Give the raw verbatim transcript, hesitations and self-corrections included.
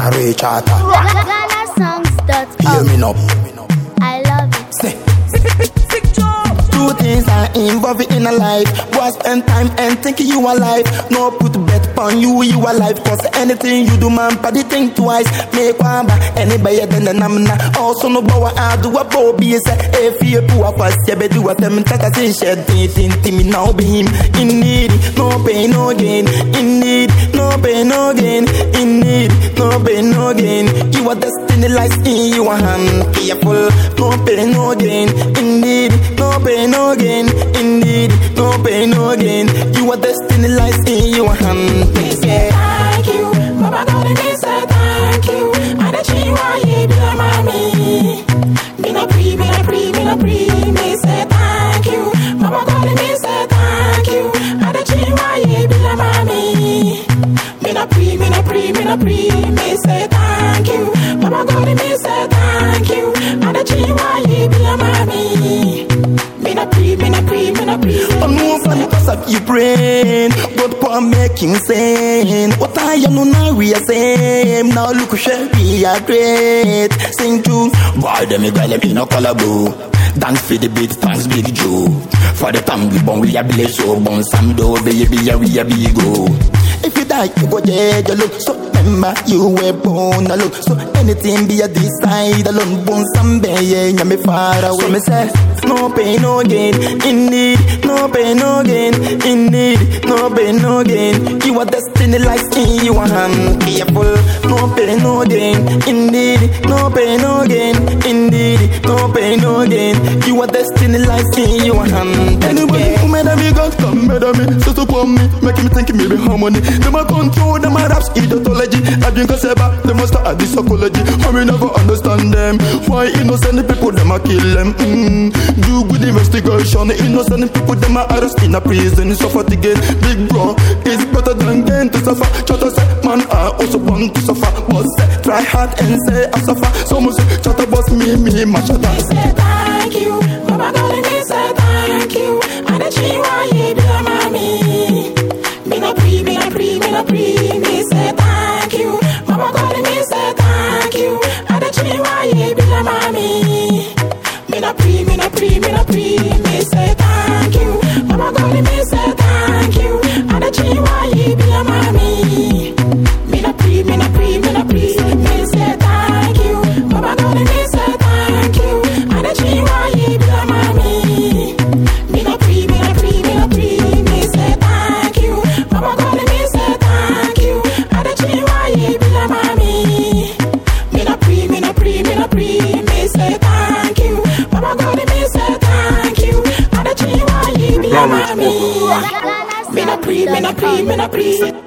a Ray Charter. Ghana songs dot com. Hear me now. I love it. Say. Two things are involved in a life. Boy, spend time and think you alive. No put bet on you, you alive. Cause anything you do, man, paddy think twice. Make one ba, anybody than the namna. Also no bow, I do a bow, be a say, if you poor fast, you better do what them tata say, shed, think me now be him. In need, no pain, no gain. In need, no pain, no gain. In need, no pain, no gain. You are destiny lies in your hand. Careful, no pain, no gain. In need, no pain, no gain. Indeed, no pain, no gain. You are destiny lies in your hand. Me say thank you, Baba God, me say thank you. And the chiwa ye be a mommy. Me no pre, me no pre, me no pre. Me say thank you, Baba God, me say thank you. And the chiwa ye be a mommy. Me no pre, me no pre, me no pre. Me say thank you, Baba God, me say thank you. And the chiwa ye be a mommy. Me no pre, me no pre, me no pre. I'm no fan cause of you brain. God for making sane. What I am no now we are same. Now look who shall be a great. Sing to boy them girl them in a collabo. Dance for the beat, thanks Big Joe. For the time we born we a blaze so born some do baby a we a big go. If you die you go dead alone. So remember you were born alone. So anything be a decide alone. Born some bay and me far away. So me say no pain no gain. Indeed no pain no gain. Indeed no pain no gain. You are destiny lies in your hand. Careful no pain no gain. Indeed no pain no gain. Indeed no pain no gain. You are destiny lies in your hand. Anybody who made me God come made me. So support me, making me think me be harmony. Them a control, them a raps, ideology. I drink a seba, them a start this psychology. I will never understand them. Why innocent people, them a kill them. Mm. Do good investigation. Innocent people, them a arrest in a prison. Suffer to get big bro. It's better than getting to suffer. Chatter say, man, I also want to suffer. But say, try hard and say, I suffer. Someone say, chatter boss me, me, my chatter. Me say thank you, Baba God, me say thank you. And the chiwa ye be a mommy. Me no pre, me no pre, me no pre. Me say thank you, Baba God, me say thank you. And the chiwa ye be a mommy. Me no pre, me no pre, me no pre. Me say thank you, Baba God, me say thank you. And the chiwa ye be a mommy. Me no pre, me no pre, me no pre. Me say thank you, Baba God, me say thank you. And the chiwa ye be a mommy. Me no pre, me no pre, me no pre. Me say thank you, Baba God, me say thank you. And the chiwa ye be a mommy. Me no pre, me no pre, me no pre. Me say thank you, Baba God, me say thank you. And the chiwa ye be a mommy. Me no pre, me no pre, me no pre.